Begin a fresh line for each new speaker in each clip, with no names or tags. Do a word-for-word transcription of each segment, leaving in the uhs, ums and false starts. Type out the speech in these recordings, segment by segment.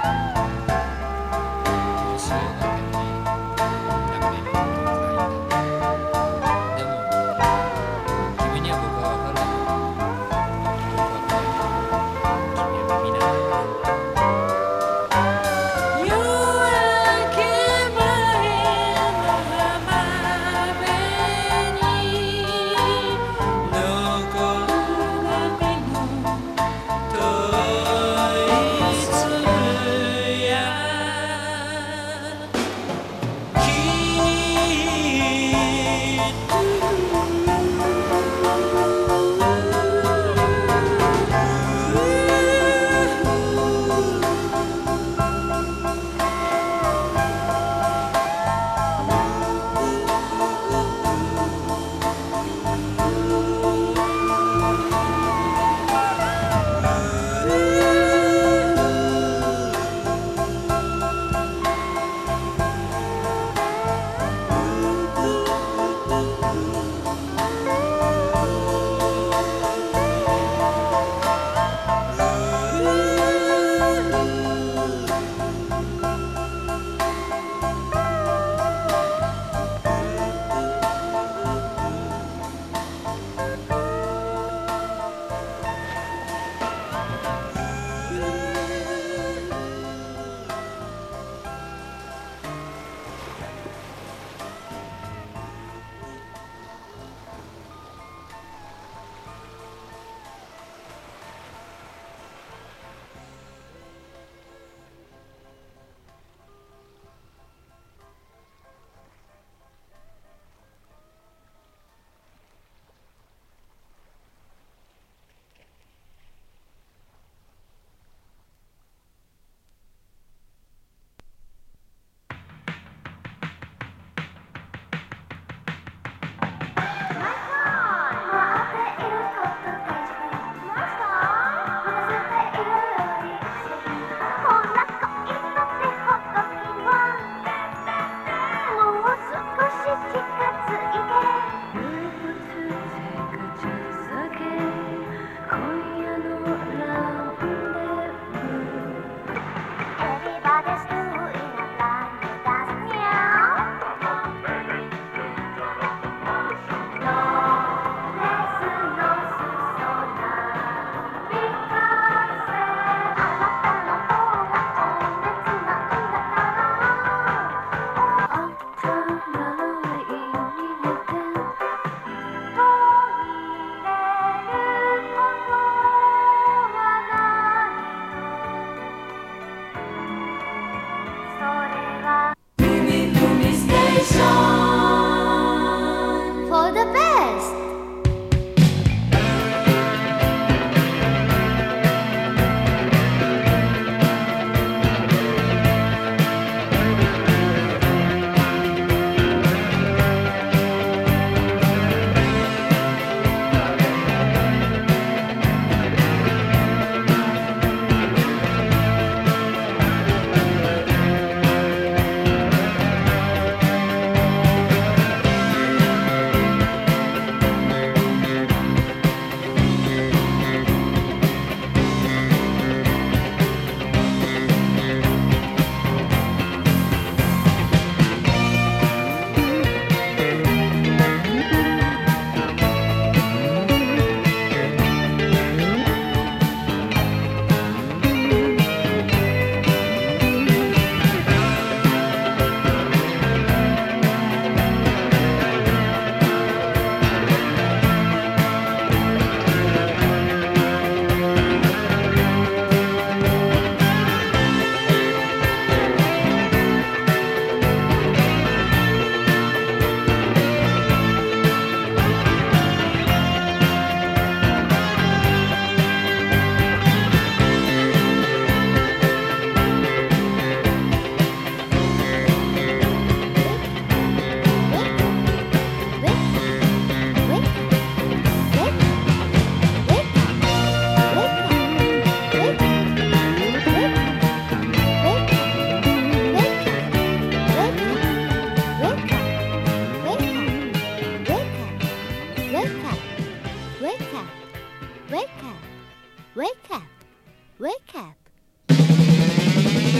Wake up, wake up.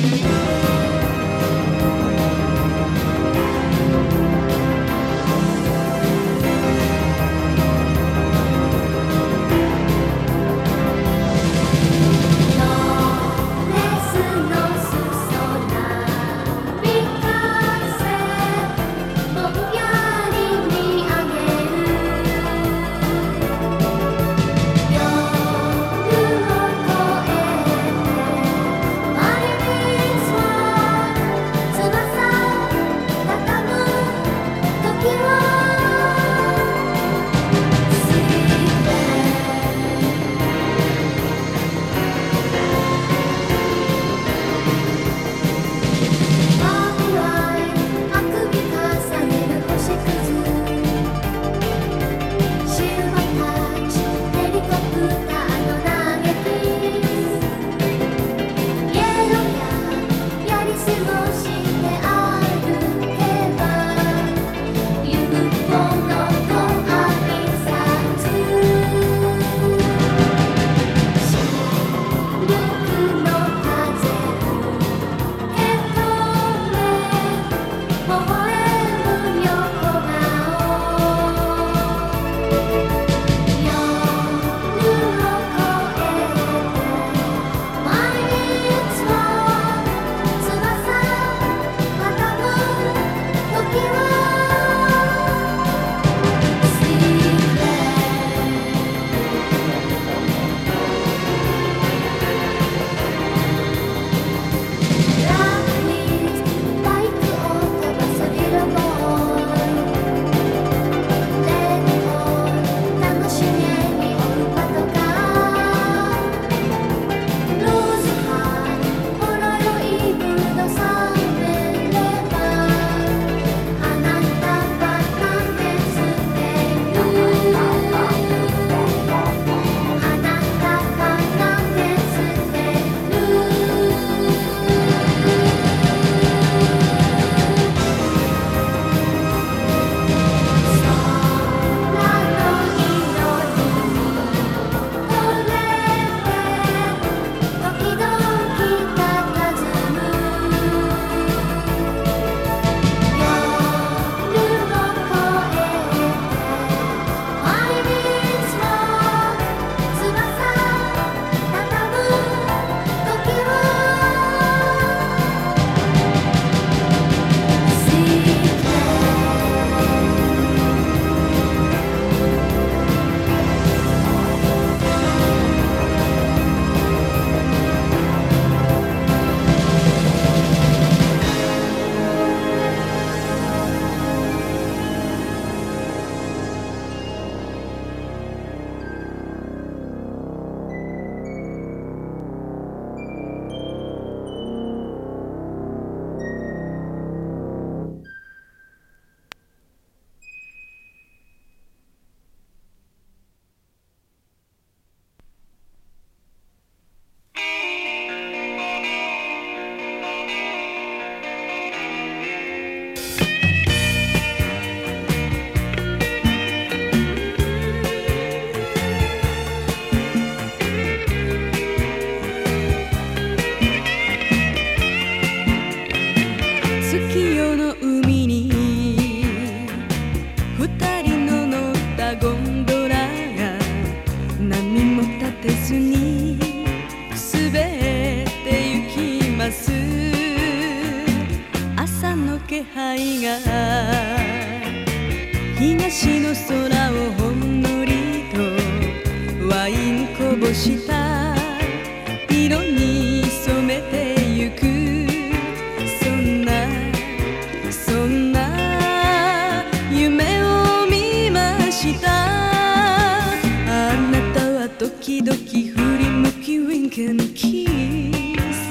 東の空をほんのりとワインこぼした色に染めてゆく、そんなそんな夢を見ました。あなたは時々振り向きウィンクのキス、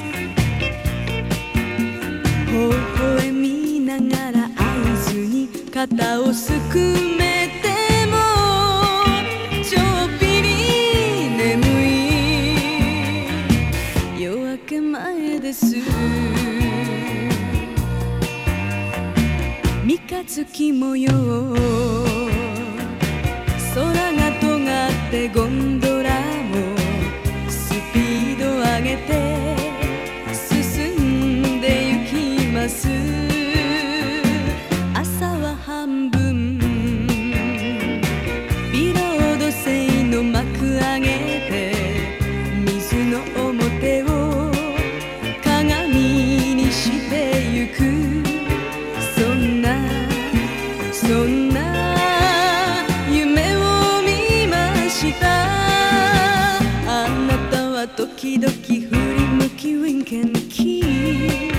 微笑みながら合図に肩をすくめてもちょっぴり眠い夜明け前です。三日月模様、空が尖ってゴンドラもスピード上げて進は時々振り向き Wink and Kiss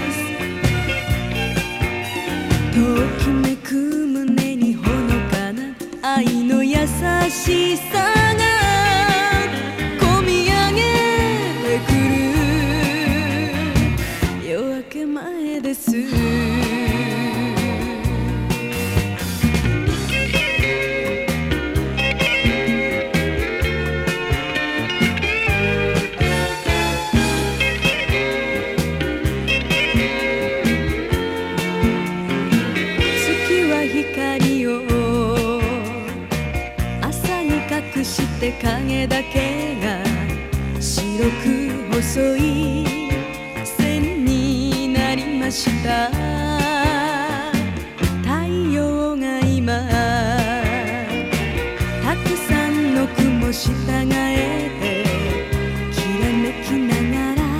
ときめく胸にほのかな愛の優しさがこみ上げてくる夜明け前です影だけが白く細い線になりました太陽が今たくさんの雲従えてきらめきながら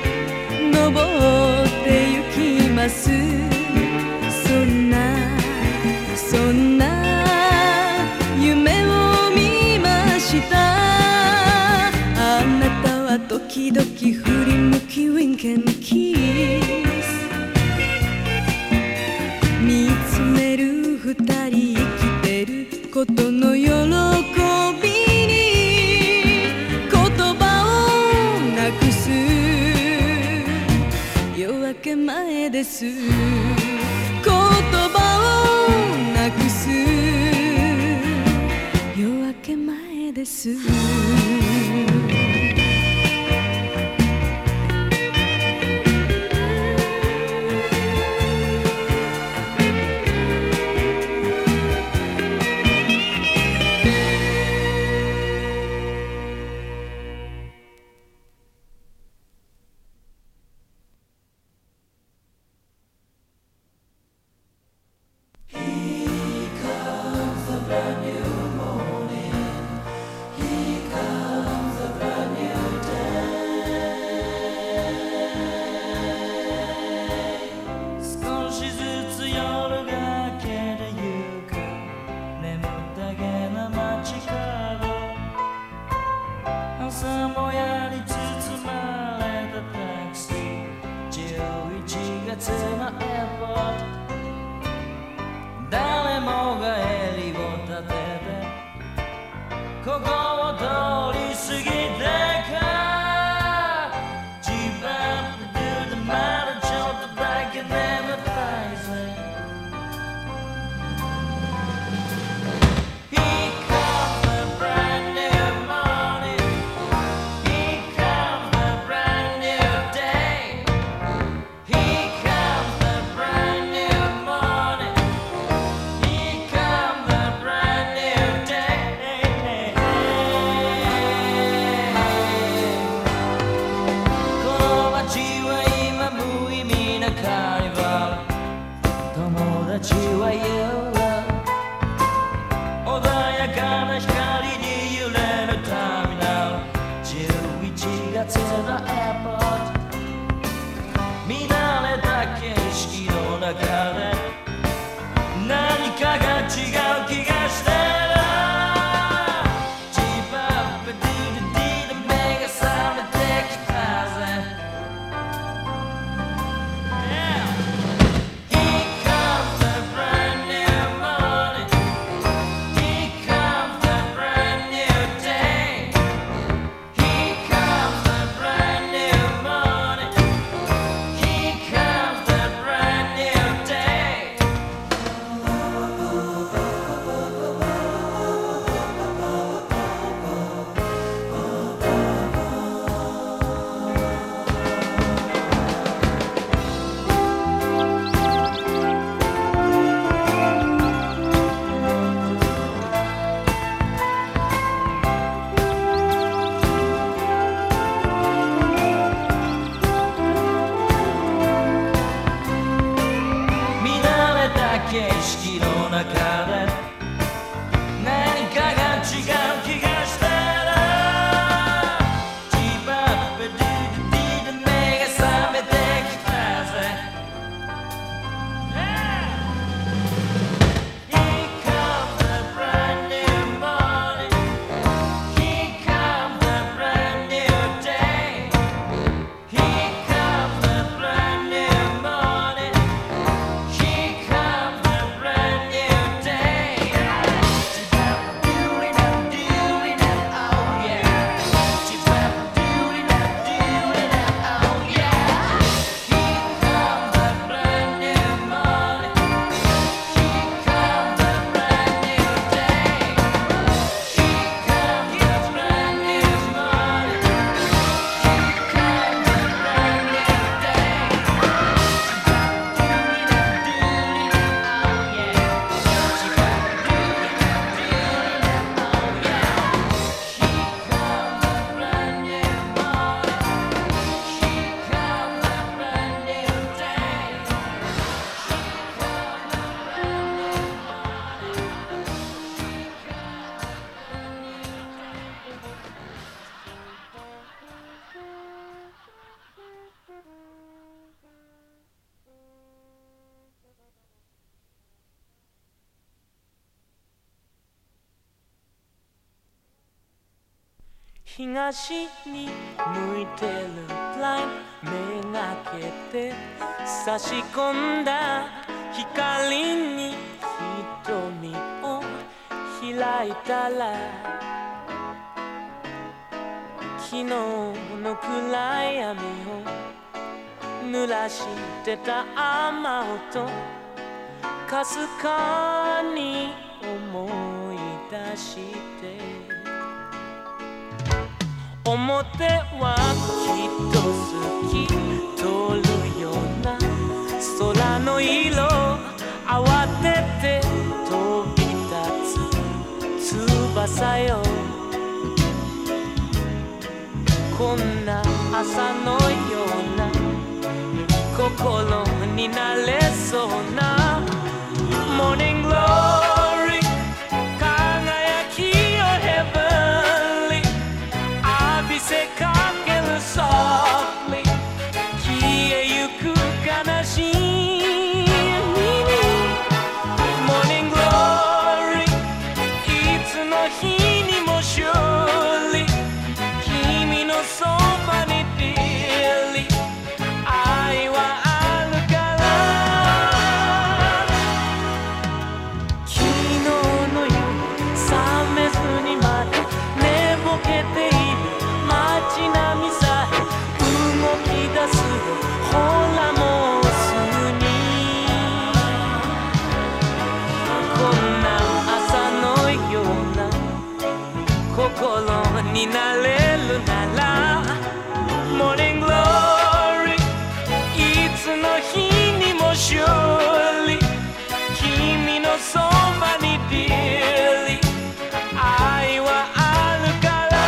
登ってゆきますそんなそんな夢を見ましたあなたは時々振り向き Wink and Kiss 見つめる二人生きてることの喜びに言葉をなくす夜明け前です言葉をなくす夜明け前です
誰もが襟を立ててここを通り過ぎてか自分でまだちょっとだけ眠たいぜ東に向いてるブラインド目がけて差し込んだ光に瞳を開いたら昨日の暗闇を濡らしてた雨音かすかに思い出して表はきっと透き通るような空の色慌てて飛び立つ翼よこんな朝のような心になれそうな Morning Glory 輝きよ Heavenly 浴びせかける Softly 消えゆく悲しみ Morning Glory いつの日にも Surely 君のそばに Dearly 愛はあるから昨日の夜覚めずにまで寝ぼけている街並みさえ動き出すほらもうすぐにこんな朝のような心になれるなら Morning Glory いつの日にも Surely 君のそばに Dearly 愛はあるから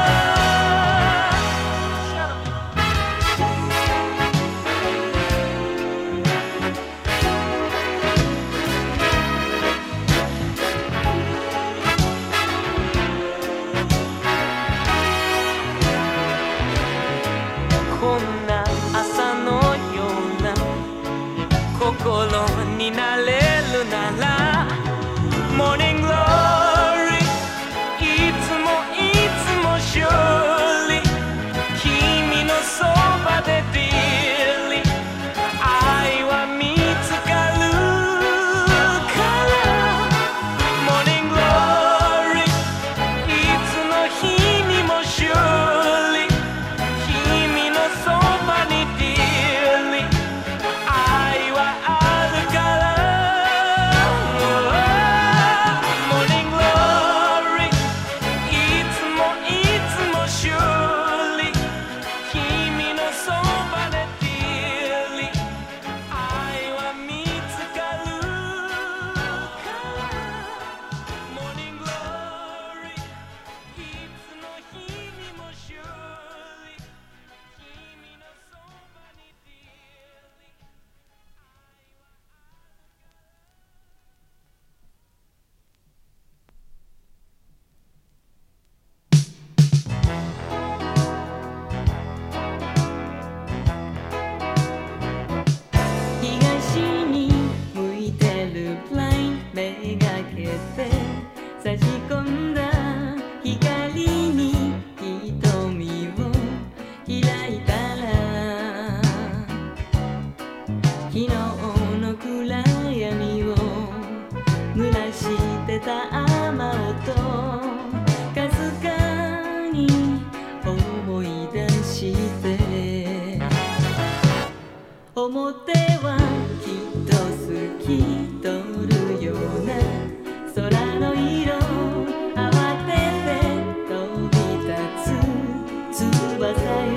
こんな朝のような心になれるなら Morning Glory いつもいつも Surely 君のそばで Dearly 愛は見つかるから Morning Glory いつの日にも Surely 君のそばに Dearly 愛はあるから Morning Glory いつもいつも Surely 君のそばで Dearly 愛は見つかるから Morning Glory いつの日にも Surely 君のそばに Dearly
東に向いてるブラインド目がけて差し込んだ光に瞳を開いたら昨日の暗闇を濡らしてた雨音かすかに思い出して表はきっと透き通るような空の色慌てて飛び立つ翼